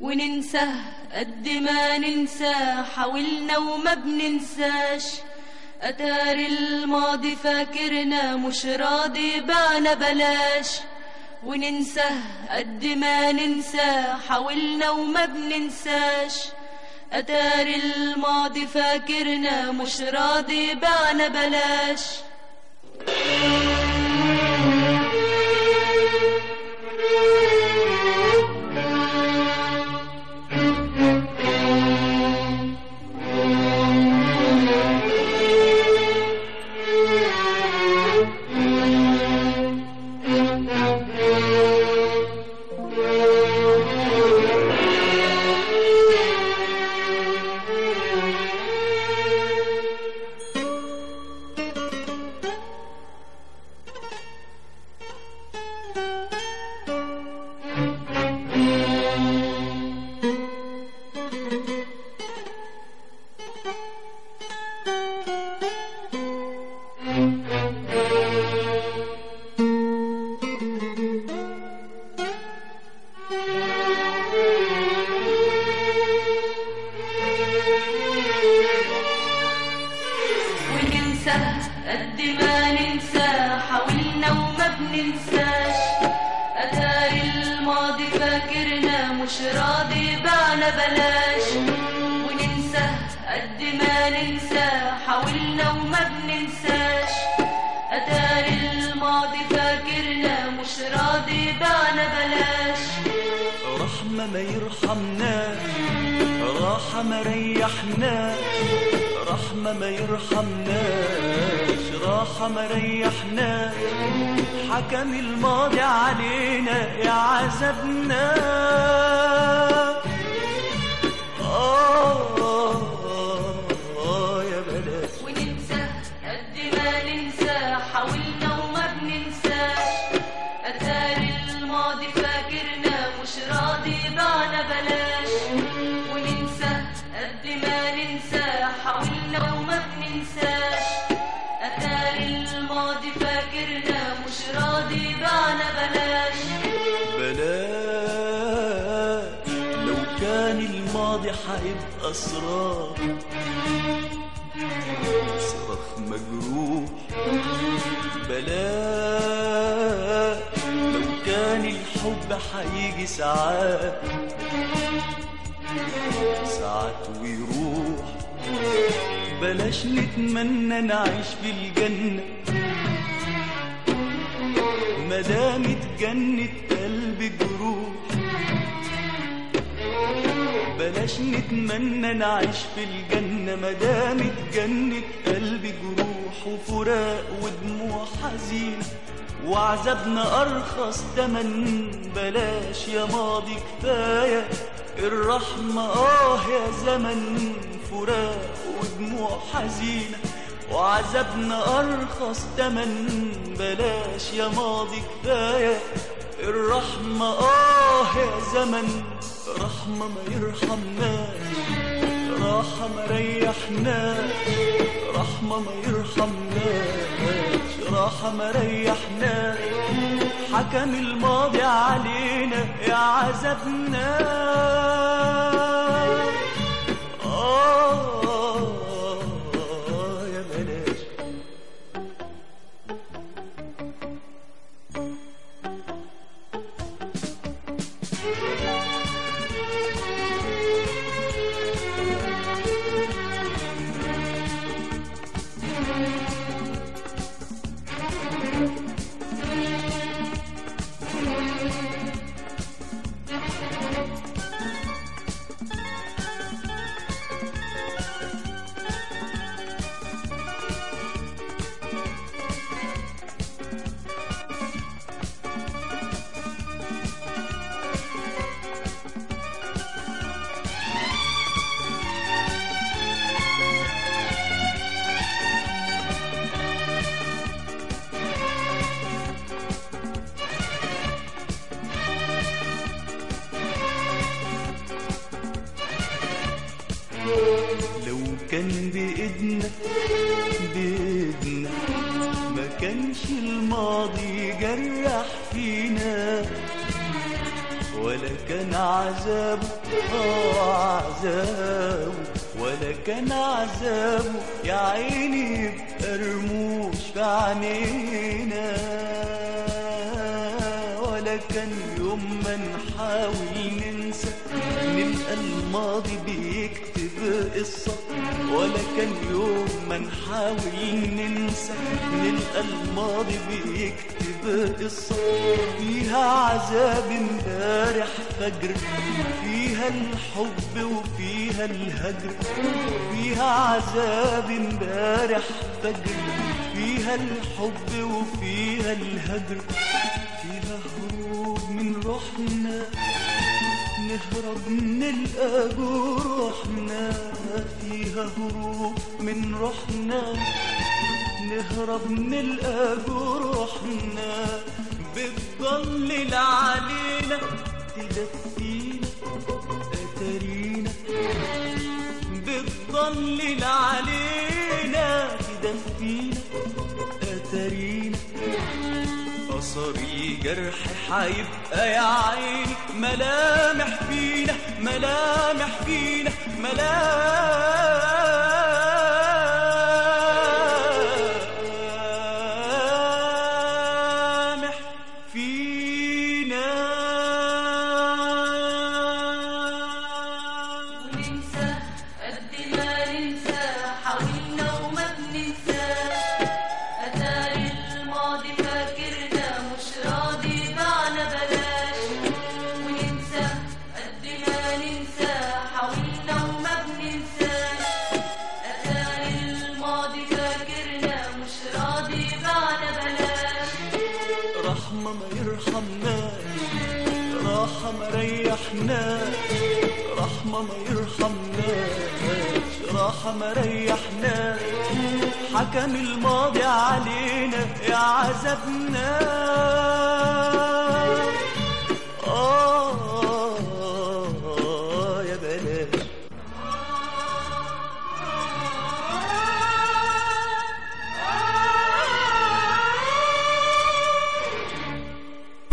وننسى قد ما ننسى، حاولنا وما بننساش. أتاري الماضي فاكرنا مش راضي بعنا بلاش. وننسى قد ما ننسى، حاولنا وما بننساش. أتاري الماضي فاكرنا مش راضي بعنا بلاش. قد ما ننسى، حاولنا وما بننساش. أتاري الماضي فاكرنا مش راضي بعنا بلاش. وننسى قد ما ننسى، حاولنا وما بننساش. أتاري الماضي فاكرنا مش راضي بعنا بلاش. رحمة ما يرحمناش، راحة ما ريحناش. رحمة ما يرحمناش، راحة ما ريحناش. حكم الماضي علينا يا عذبنا. يا بلاش. وننسى قد ما ننسى، حاولنا وما بننساش. أتاري الماضي فاكرنا مش راضي بعنا بلاش. وننسى قد ما ننسى، حاولنا وما بننساش. أتاري الماضي فاكرنا مش راضي بعنا بلاش. بلاش لو كان الماضي حيبقى صراخ، صراخ مجروح. بلاش لو كان الحب حيجي ساعات، ساعات ويروح. بلاش نتمنى نعيش في الجنة مدام اتجنت قلب جروح. بلاش نتمنى نعيش في الجنة مدام اتجنت قلب جروح. وفراق ودموع حزين وعذابنا أرخص تمن. بلاش يا ماضي كفاية الرحمة يا زمن. فراق ودموع حزينة وعذابنا أرخص تمن. بلاش يا ماضي كفاية الرحمة يا زمن. رحمة ما يرحمناش، راحة ما ريحناش. رحمة ما يرحمناش، راحة ما ريحناش. حكم الماضي علينا يا عذبنا. يا بلاش. لو كان بإيدنا ما كانش الماضي جرح فينا، ولا كان عذابه عذابه، ولا كان عذابه يا عيني يبقى رموش في عينينا، ولا كان يوم ما نحاول ننسى نلقى الماضي بيكتب قصة، ولا كان يوم ما نحاول ننسى نلقى الماضي بيكتب قصة فيها عذاب امبارح فجر، فيها الحب وفيها الهجر، فيها عذاب امبارح فجر، فيها الحب وفيها الهجر، فيها هروب من روحنا نهرب نلقى جروحنا، فيها هروب من روحنا نهرب نلقى جروحنا، بتضلل علينا تدفينا أتارينا، بتضلل علينا تدفينا أتارينا، أثر الجرح حيبقى يا عيني ملامح فينا ملامح فينا ملامح فينا. وننسى قد ما ننسى حاولنا وما بننساش، أتاري الماضي فاكرنا مش راضي بعنا بلاش. وننسى قد ما ننسى حاولنا وما بننساش، أتاري الماضي فاكرنا مش راضي بعنا بلاش. رحمة ما يرحمناش، راحة ما ريحناش، رحمة ما يرحمناش، راحة ما ريحناش، حكم الماضي علينا يا عذابنا.